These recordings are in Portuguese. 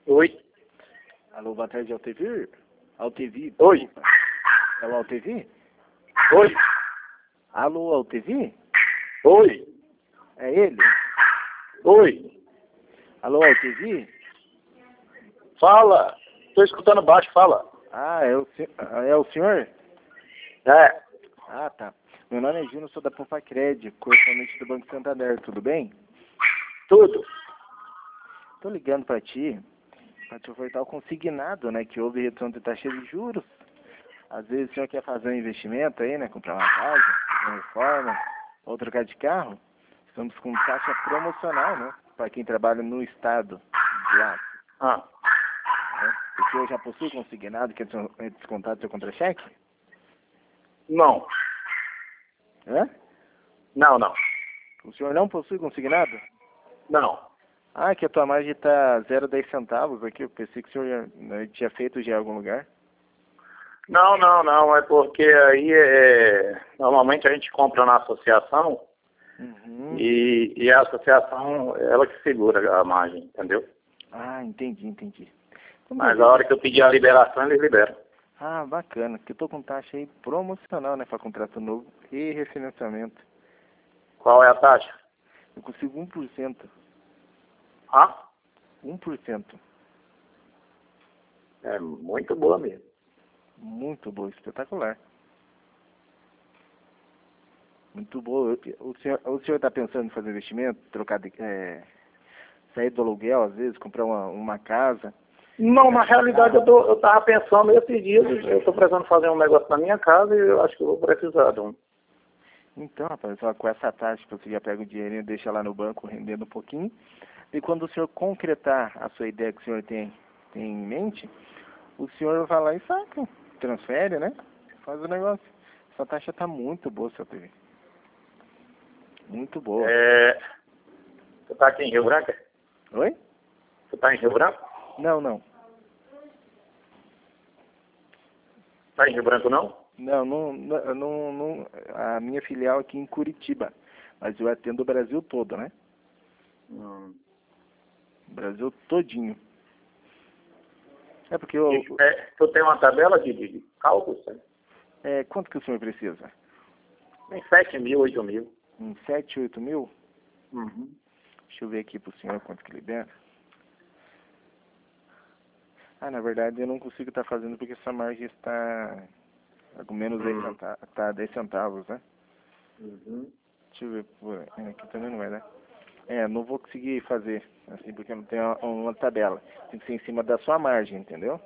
Oi. Alô, boa tarde, Altevir? Altevir? Oi. É o Altevir? Oi. Alô, Altevir? Oi. É ele? Oi. Alô, Altevir? Fala. Tô escutando baixo, fala. Ah, é o senhor? É. Ah, tá. Meu nome é Júnior, sou da Popacred, correspondente do Banco Santander, tudo bem? Tudo. Tô ligando pra te ofertar o consignado, né, que houve redução de taxa de juros. Às vezes o senhor quer fazer um investimento aí, né, comprar uma casa, fazer uma reforma, ou trocar de carro. Estamos com taxa promocional, né, para quem trabalha no estado de lá. Ah. Né? O senhor já possui consignado que é descontado do seu contra-cheque? Não. Hã? Não, não. O senhor não possui consignado? Não. Ah, que a tua margem está 0,10 centavos aqui. Eu pensei que o senhor tinha feito já em algum lugar. Não, não, não. É porque aí normalmente a gente compra na associação e a associação, ela que segura a margem, entendeu? Ah, entendi. Então, Mas beleza. a hora que eu pedir a liberação, eles liberam. Ah, bacana. Que eu tô com taxa aí promocional, né, para contrato novo e refinanciamento. Qual é a taxa? Eu consigo 1%. Ah? 1%. É muito boa mesmo. Muito boa, espetacular. Muito boa. O senhor está pensando em fazer investimento, sair do aluguel, às vezes, comprar uma casa? Não, na realidade eu tava pensando esses dias, eu tô precisando fazer um negócio na minha casa e eu acho que eu vou precisar de um. Então, rapaz, ó, com essa taxa que você já pega o dinheirinho e deixa lá no banco rendendo um pouquinho. E quando o senhor concretar a sua ideia que o senhor tem em mente, o senhor vai lá e saca, transfere, né? Faz o negócio. Essa taxa tá muito boa, seu TV. Muito boa. Você tá aqui em Rio Branco? Oi? Você tá em Rio Branco? Não. Tá em Rio Branco não? Não. A minha filial aqui em Curitiba. Mas eu atendo o Brasil todo, né? Brasil todinho. É porque Tu tem uma tabela de cálculos? quanto que o senhor precisa? Em 7 mil, 8 mil. Uns 7, 8 mil? Uhum. Deixa eu ver aqui pro senhor quanto que libera. Ah, na verdade eu não consigo estar fazendo porque essa margem está com menos 10 centavos, né? Uhum. Deixa eu ver, aqui também não vai dar. Não vou conseguir fazer, assim, porque eu não tenho uma tabela. Tem que ser em cima da sua margem, entendeu?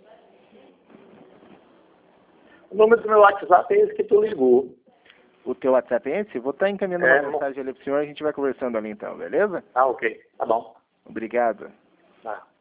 O número do meu WhatsApp é esse que tu ligou. O teu WhatsApp é esse? Vou estar encaminhando uma mensagem ali pro senhor e a gente vai conversando ali então, beleza? Ah, ok. Tá bom. Obrigado. Tá.